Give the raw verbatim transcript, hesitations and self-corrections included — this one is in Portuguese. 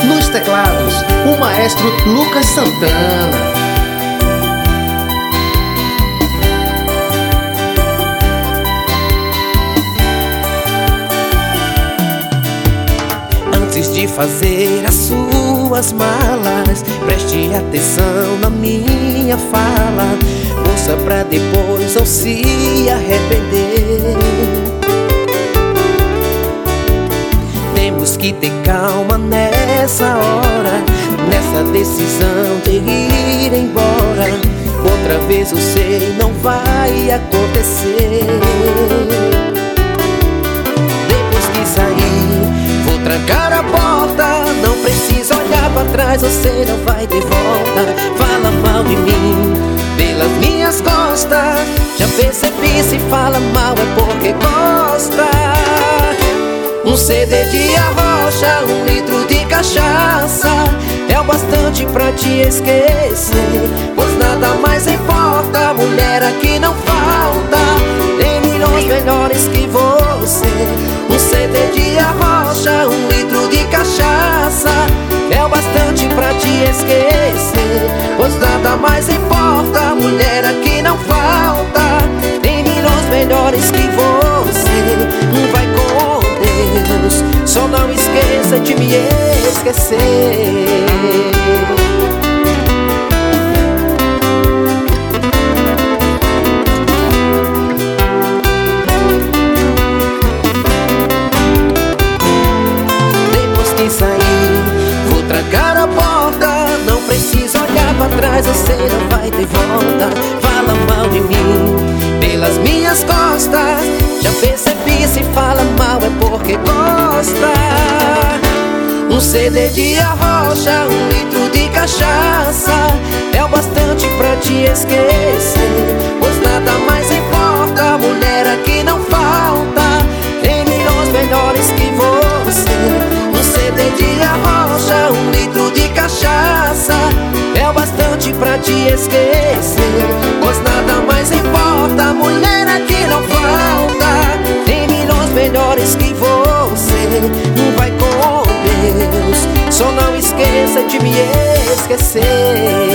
Nos teclados, o maestro Lucas Santana. Antes de fazer as suas malas, preste atenção na minha fala. Ouça pra depois não se arrepender. Temos que ter calma nessa hora, nessa decisão de ir embora. Outra vez eu sei, não vai acontecer. Depois que sair, vou trancar a porta. Não precisa olhar pra trás, você não vai ter volta. Fala mal de mim pelas minhas costas. Já percebi, se fala mal é porque gosta. Um C D de arrocha, um litro de cachaça é o bastante pra te esquecer, pois nada mais importa, mulher aqui não falta. Tem milhões melhores que você. Um C D de arrocha, um litro de cachaça é o bastante pra te esquecer, pois nada mais importa, mulher aqui não falta. Tem milhões melhores que você. Vai com Deus, só não esqueça de me esquecer. Depois que sair, vou trancar a porta. Não precisa olhar pra trás, você não vai ter volta. Fala mal de mim pelas minhas costas. Já percebi, se fala mal é porque gosta. Um C D de arrocha, um litro de cachaça é o bastante pra te esquecer, pois nada mais importa, mulher aqui não falta. Tem milhões melhores que você. Um C D de arrocha, um litro de cachaça é o bastante pra te esquecer, pois nada mais importa, mulher aqui não falta. Tem milhões melhores que você. Vai com Deus, só não esqueça de me esquecer.